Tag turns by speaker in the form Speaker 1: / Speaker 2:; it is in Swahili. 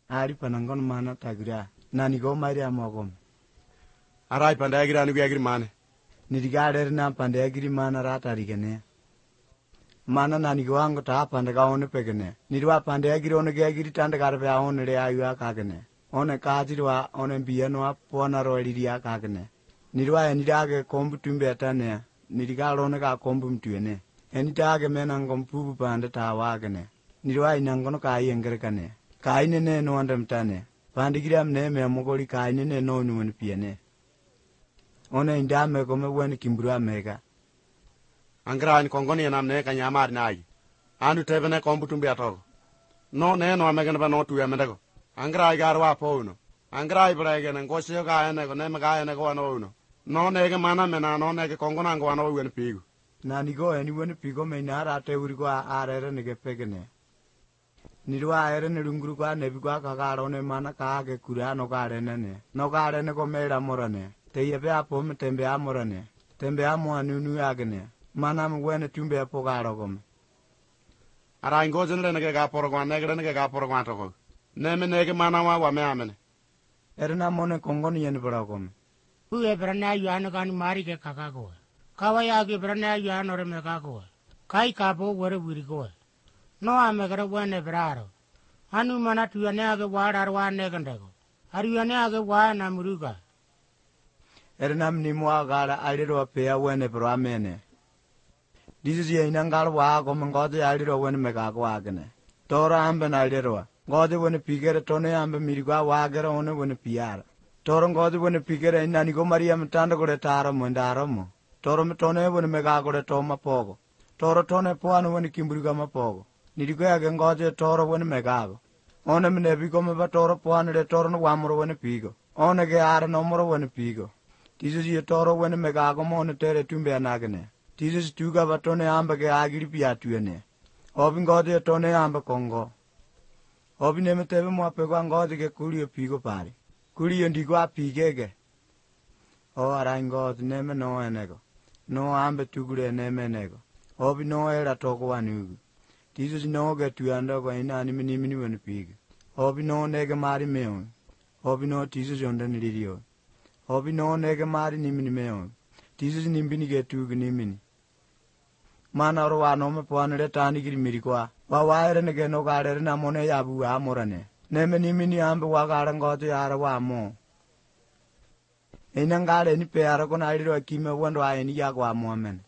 Speaker 1: Ari panangon mana tagira. Nani go mari amogom.
Speaker 2: Arai pandagira ni gagir mane.
Speaker 1: Nirigare na pandagiri mana ratari gene. Mana nani go ango ta pandaga one pegene. Nirwa pandagiri one gagiri tandagarbe on re ayua kagene. One kajirwa one bianwa pona roiria kagene. Nirwa enidage kombu tumbe atane. Nirigalo one ka kombu mtuene. Enidage menangom pubu pande tawagene. Nirwa inangono kai engerekane. Kai nene no andamtane. Pandigiram ne me amogoli kai nene no nuwen piene. One indame gome wen kimbura mega.
Speaker 2: Angra ni kongoni nam ne kanyamar nai. Anu tebene kombutumbi atog. No ne no amegen ba no tu yamedego. Angra garwa pouno. Angra ibrege ne ngosio ga ene go ne ga ene go no uno. No ne ge mana mena no ne ge kongona ngo no wen pigu.
Speaker 1: Nani go eni wen pigo me nara te uri go arere ne ge pegene. Nirwa ere ne runguru kwa ne bigwa ka garo ne mana ka ge kura no gare ne. No gare ne go mera morane. Te yebe apo me tembe amorane. Tembe amo anunu agene. Mana mwene tumbe apo garo gome.
Speaker 2: Ara ingo zenle ne ge ga porogwan ne ge ga porogwan to. Ne me ne ge mana wa me amene.
Speaker 1: Ere na mone kongoni yen borogome.
Speaker 3: Uye brana yuano kan mari ke kakago. Kawaya ge brana yuano re me kago. Kai kapo wore wirigo. No ame gara wene braro. Anu mana tuyane age wadar wane gandego. Ariane age wana muruga.
Speaker 1: Ere nam ni mwa gara airero apea wene bro amene. Disi ye inangal wa go mangode airero wene megago agene. Tora ambe na airero. Gode wene pigere tone ambe mirigwa wagere one wene piara. Toro gode wene pigere inani go maria mtanda gore taro mwendaro mo. Toro metone wene megago re toma pogo. Toro tone poano wene kimburiga mapogo. Nirigwe age ngode toro wene megago. One menebigo meba toro poano re toro no wamuro wene pigo. One ge ara no moro wene pigo. Tisus ye toro wene megago mo ne tere tumbe anagene. Tisus tuga batone amba ge agiri piatuene. Obi ngode tone amba kongo. Obi neme tebe mo apego ngode ge kuri pigo pare. Kuri ndigo apigege. O ara ngode neme no enego. No ambe tugure neme nego. Obi no era toko wanugu. Tisus no ge tuanda go ina ani mini wene pigo. Obi no nege mari meon. Obi no tisus yonda nilirio. Obi no nege mari nimini meon. Tisus nimbini ge tugu nimini. Mana oro wano me poanere tani giri mirikwa. Wawaere nege no garere na mone yabu amorane. Neme nimini ambe wagara ngote yara wamo. Inangare ni peara kona airiro akime wando aeni yagu amo amen.